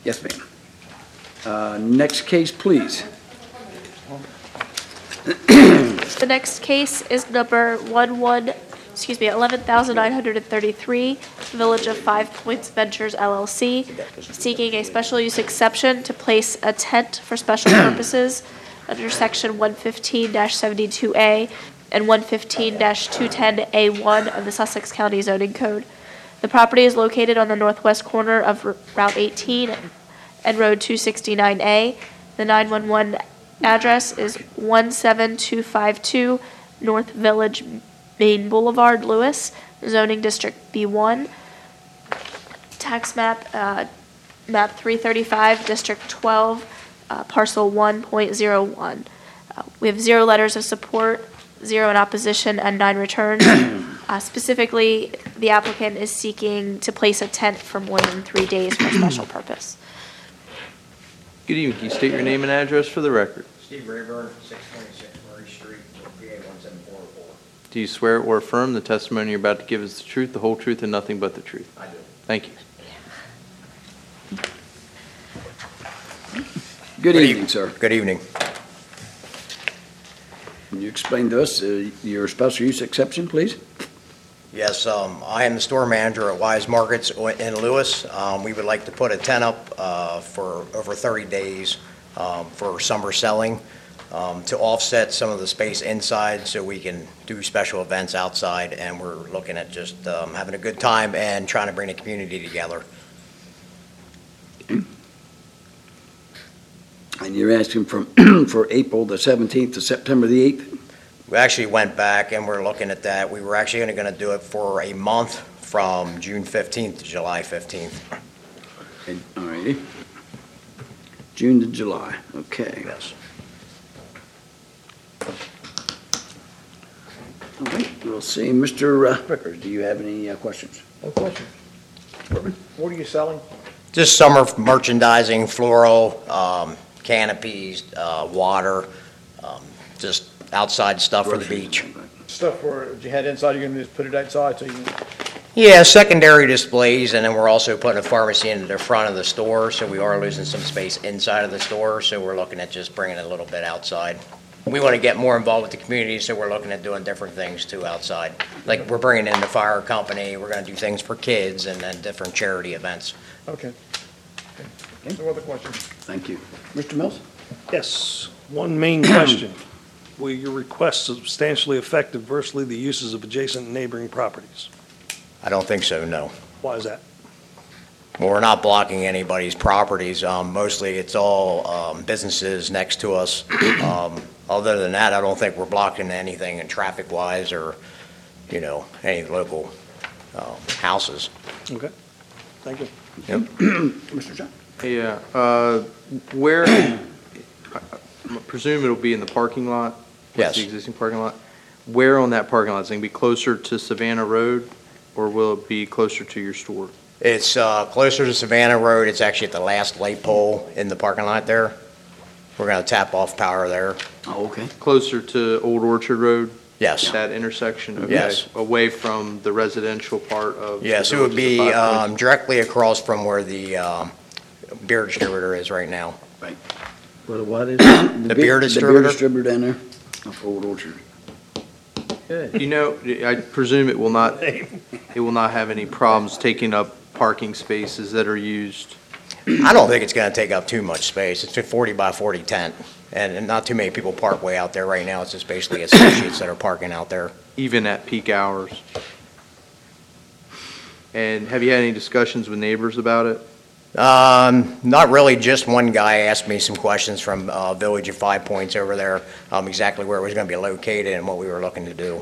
Yes, ma'am. Next case, please. The next case is number 11,933, Village of Five Points Ventures LLC, seeking a special use exception to place a tent for special purposes under section 115-72A and 115-210A1 of the Sussex County Zoning Code. The property is located on the northwest corner of Route 18 and Road 269A. The 911 address is 17252 North Village Main Boulevard, Lewis, zoning district B1. Tax map, map 335, district 12, parcel 1.01. We have 0 letters of support, 0 in opposition, and 9 returns. Specifically, the applicant is seeking to place a tent for more than 3 days for a special purpose. Good evening. Can you state your name and address for the record? Steve Rayburn, 626 Murray Street, PA 17404. Do you swear or affirm the testimony you're about to give is the truth, the whole truth, and nothing but the truth? I do. Thank you. Good evening, sir. Good evening. Can you explain to us your special use exception, please? Yes, I am the store manager at Wise Markets in Lewis. We would like to put a tent up for over 30 days for summer selling to offset some of the space inside so we can do special events outside, and we're looking at just having a good time and trying to bring the community together. And you're asking from for April the 17th to September the 8th? We actually went back and we're looking at that. We were actually going to do it for a month from June 15th to July 15th. Okay, all righty. June to July, okay. Yes. All right, we'll see. Mr. Rickers, do you have any questions? No question. What are you selling? Just summer merchandising, floral, canopies, water, just outside stuff for the beach. Stuff where you had inside, you're gonna just put it outside so you can, Yeah, secondary displays, and then we're also putting a pharmacy into the front of the store, so we are losing some space inside of the store, so we're looking at just bringing it a little bit outside. We want to get more involved with the community, so we're looking at doing different things too outside. Like we're bringing in the fire company, we're going to do things for kids, and then different charity events. okay. No other questions? Thank you. Mr. Mills? Yes. One main question. Will your request substantially affect adversely the uses of adjacent neighboring properties? I don't think so, no. Why is that? Well, we're not blocking anybody's properties. Mostly it's all businesses next to us. Other than that, I don't think we're blocking anything traffic-wise or, you know, any local houses. Okay. Thank you. Yep. Mr. John? Yeah, where, I presume it'll be in the parking lot? Yes. The existing parking lot? Where on that parking lot? Is it going to be closer to Savannah Road, or will it be closer to your store? It's closer to Savannah Road. It's actually at the last light pole in the parking lot there. We're going to tap off power there. Oh, okay. Closer to Old Orchard Road? Yes. That intersection? Okay. Yes. Away from the residential part of? Yes, the it would be Villages of 5 Points? directly across from where the beer distributor is right now. Right. Well, what is it? The beer distributor? The beer distributor down there off Old Orchard. You know, I presume it will not have any problems taking up parking spaces that are used. I don't think it's going to take up too much space. It's a 40 by 40 tent, and not too many people park way out there right now. It's just basically associates that are parking out there. Even at peak hours. And have you had any discussions with neighbors about it? Not really. Just one guy asked me some questions from Village of 5 Points over there, exactly where it was going to be located and what we were looking to do.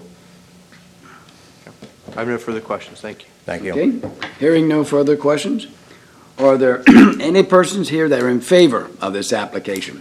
I have no further questions. Thank you. Thank you. Okay. Hearing no further questions, are there any persons here that are in favor of this application?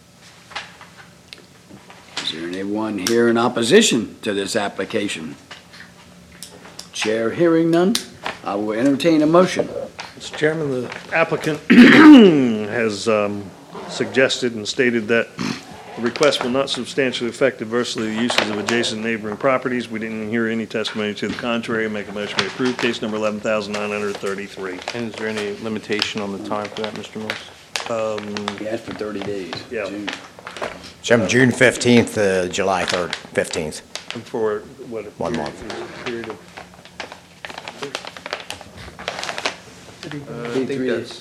Is there anyone here in opposition to this application? Chair hearing none, I will entertain a motion. Mr. Chairman, the applicant has suggested and stated that the request will not substantially affect adversely the uses of adjacent neighboring properties. We didn't hear any testimony to the contrary. Make a motion to approve case number 11,933. And is there any limitation on the time for that, Mr. Mills? He asked for 30 days. Yeah. June. June 15th, July 3rd, 15th. For what? 1 month. Period of, I think that's,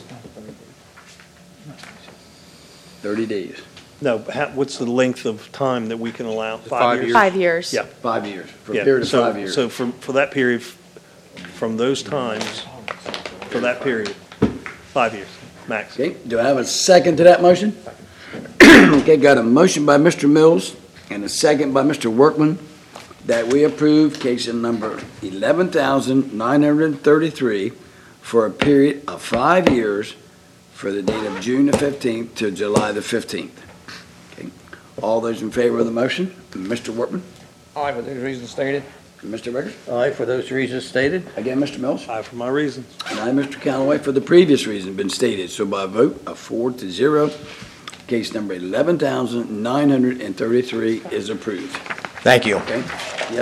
30 days, no, what's the length of time that we can allow? 5 years. 5 years. Yeah. 5 years, for a Yeah, period of so- 5 years. So for that period, from those times, for that period, 5 years, max. Okay, do I have a second to that motion? Okay, got a motion by Mr. Mills and a second by Mr. Workman that we approve case number 11,933 for a period of 5 years for the date of June the 15th to July the 15th. Okay, all those in favor of the motion? Mr. Workman? Aye, for the reasons stated. Mr. Rickers? Aye, for those reasons stated. Again, Mr. Mills? Aye for my reasons. And I, Mr. Callaway, for the previous reason been stated. So by a vote of 4-0, case number 11,933 is approved. Thank you. Okay? Yes,